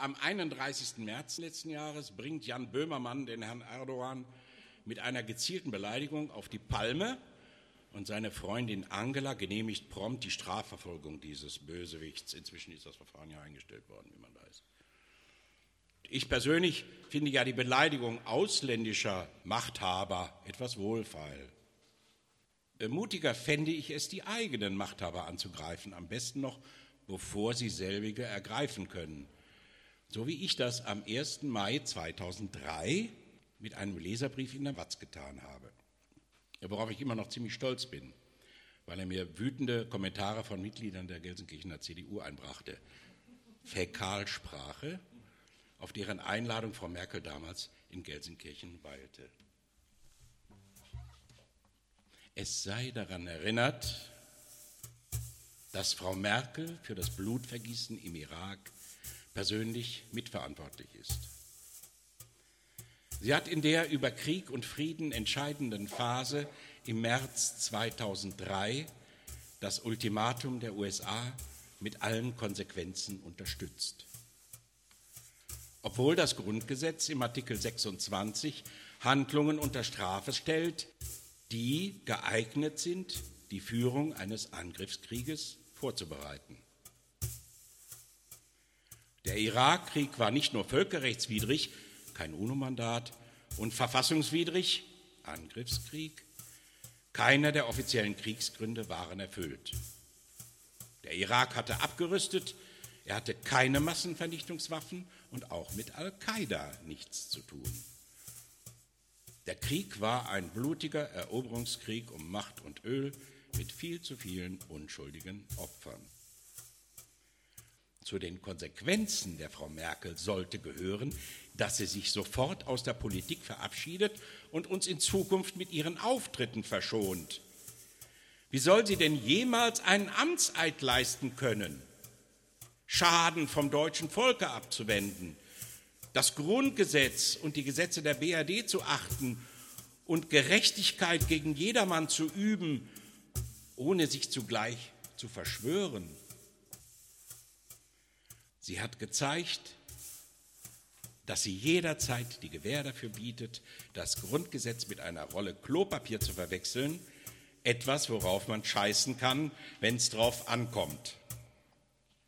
Am 31. März letzten Jahres bringt Jan Böhmermann den Herrn Erdogan mit einer gezielten Beleidigung auf die Palme und seine Freundin Angela genehmigt prompt die Strafverfolgung dieses Bösewichts. Inzwischen ist das Verfahren ja eingestellt worden, wie man weiß. Ich persönlich finde ja die Beleidigung ausländischer Machthaber etwas wohlfeil. Mutiger fände ich es, die eigenen Machthaber anzugreifen, am besten noch, bevor sie selbige ergreifen können. So wie ich das am 1. Mai 2003 mit einem Leserbrief in der Watz getan habe, worauf ich immer noch ziemlich stolz bin, weil er mir wütende Kommentare von Mitgliedern der Gelsenkirchener CDU einbrachte. Fäkalsprache, auf deren Einladung Frau Merkel damals in Gelsenkirchen weilte. Es sei daran erinnert, dass Frau Merkel für das Blutvergießen im Irak persönlich mitverantwortlich ist. Sie hat in der über Krieg und Frieden entscheidenden Phase im März 2003 das Ultimatum der USA mit allen Konsequenzen unterstützt. Obwohl das Grundgesetz im Artikel 26 Handlungen unter Strafe stellt, die geeignet sind, die Führung eines Angriffskrieges vorzubereiten. Der Irakkrieg war nicht nur völkerrechtswidrig, kein UNO-Mandat, und verfassungswidrig, Angriffskrieg. Keiner der offiziellen Kriegsgründe waren erfüllt. Der Irak hatte abgerüstet, er hatte keine Massenvernichtungswaffen und auch mit Al-Qaida nichts zu tun. Der Krieg war ein blutiger Eroberungskrieg um Macht und Öl mit viel zu vielen unschuldigen Opfern. Zu den Konsequenzen der Frau Merkel sollte gehören, dass sie sich sofort aus der Politik verabschiedet und uns in Zukunft mit ihren Auftritten verschont. Wie soll sie denn jemals einen Amtseid leisten können, Schaden vom deutschen Volke abzuwenden, das Grundgesetz und die Gesetze der BRD zu achten und Gerechtigkeit gegen jedermann zu üben, ohne sich zugleich zu verschwören? Sie hat gezeigt, dass sie jederzeit die Gewähr dafür bietet, das Grundgesetz mit einer Rolle Klopapier zu verwechseln, etwas, worauf man scheißen kann, wenn es drauf ankommt.